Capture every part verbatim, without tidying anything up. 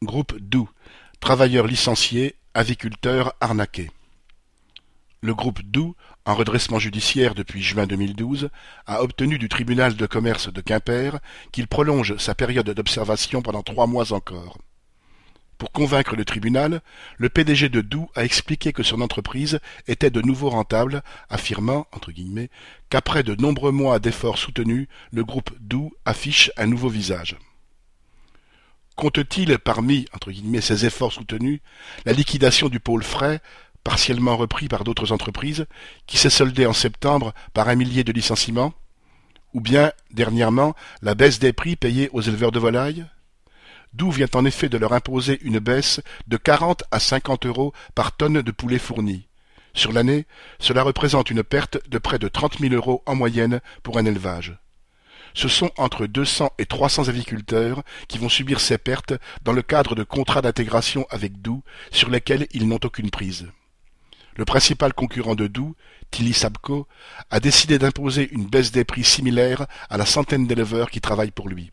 Groupe Doux, travailleurs licenciés, aviculteurs arnaqués. Le groupe Doux, en redressement judiciaire depuis juin deux mille douze, a obtenu du tribunal de commerce de Quimper qu'il prolonge sa période d'observation pendant trois mois encore. Pour convaincre le tribunal, le P D G de Doux a expliqué que son entreprise était de nouveau rentable, affirmant, entre guillemets, qu'après de nombreux mois d'efforts soutenus, le groupe Doux affiche un nouveau visage. Compte-t-il, parmi, entre guillemets, ces efforts soutenus, la liquidation du pôle frais, partiellement repris par d'autres entreprises, qui s'est soldée en septembre par un millier de licenciements? Ou bien, dernièrement, la baisse des prix payés aux éleveurs de volailles? Doux vient en effet de leur imposer une baisse de quarante à cinquante euros par tonne de poulet fourni. Sur l'année, cela représente une perte de près de trente mille euros en moyenne pour un élevage. Ce sont entre deux cents et trois cents aviculteurs qui vont subir ces pertes dans le cadre de contrats d'intégration avec Doux sur lesquels ils n'ont aucune prise. Le principal concurrent de Doux, Tilly Sabco, a décidé d'imposer une baisse des prix similaire à la centaine d'éleveurs qui travaillent pour lui.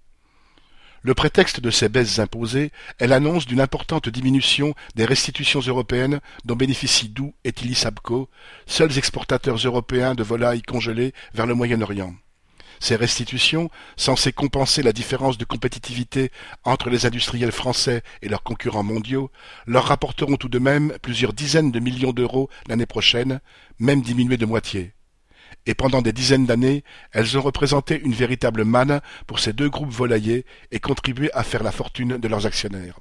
Le prétexte de ces baisses imposées est l'annonce d'une importante diminution des restitutions européennes dont bénéficient Doux et Tilly Sabco, seuls exportateurs européens de volailles congelées vers le Moyen-Orient. Ces restitutions, censées compenser la différence de compétitivité entre les industriels français et leurs concurrents mondiaux, leur rapporteront tout de même plusieurs dizaines de millions d'euros l'année prochaine, même diminués de moitié. Et pendant des dizaines d'années, elles ont représenté une véritable manne pour ces deux groupes volaillers et contribué à faire la fortune de leurs actionnaires.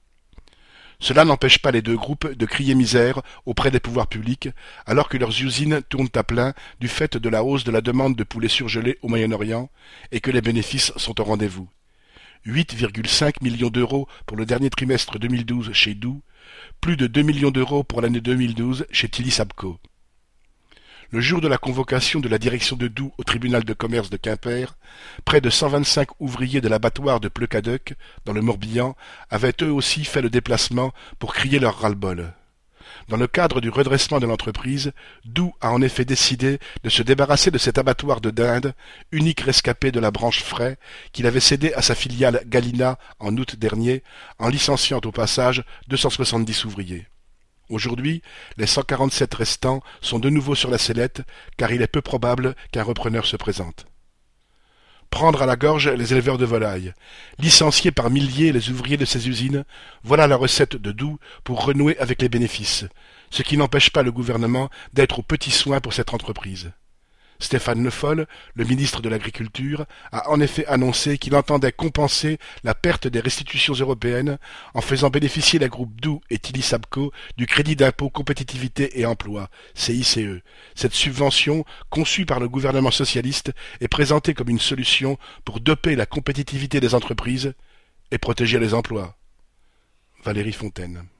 Cela n'empêche pas les deux groupes de crier misère auprès des pouvoirs publics, alors que leurs usines tournent à plein du fait de la hausse de la demande de poulet surgelé au Moyen-Orient et que les bénéfices sont au rendez-vous. huit virgule cinq millions d'euros pour le dernier trimestre deux mille douze chez Doux, plus de deux millions d'euros pour l'année deux mille douze chez Tilly Sabco. Le jour de la convocation de la direction de Doux au tribunal de commerce de Quimper, près de cent vingt-cinq ouvriers de l'abattoir de Pleucadeuc, dans le Morbihan, avaient eux aussi fait le déplacement pour crier leur ras-le-bol. Dans le cadre du redressement de l'entreprise, Doux a en effet décidé de se débarrasser de cet abattoir de dinde, unique rescapé de la branche frais, qu'il avait cédé à sa filiale Galina en août dernier, en licenciant au passage deux cent soixante-dix ouvriers. Aujourd'hui, les cent quarante-sept restants sont de nouveau sur la sellette, car il est peu probable qu'un repreneur se présente. Prendre à la gorge les éleveurs de volailles, licencier par milliers les ouvriers de ces usines, voilà la recette de Doux pour renouer avec les bénéfices, ce qui n'empêche pas le gouvernement d'être aux petits soins pour cette entreprise. Stéphane Le Foll, le ministre de l'Agriculture, a en effet annoncé qu'il entendait compenser la perte des restitutions européennes en faisant bénéficier les groupes Doux et Tilly Sabco du crédit d'impôt compétitivité et emploi, C I C E. Cette subvention, conçue par le gouvernement socialiste, est présentée comme une solution pour doper la compétitivité des entreprises et protéger les emplois. Valérie Fontaine.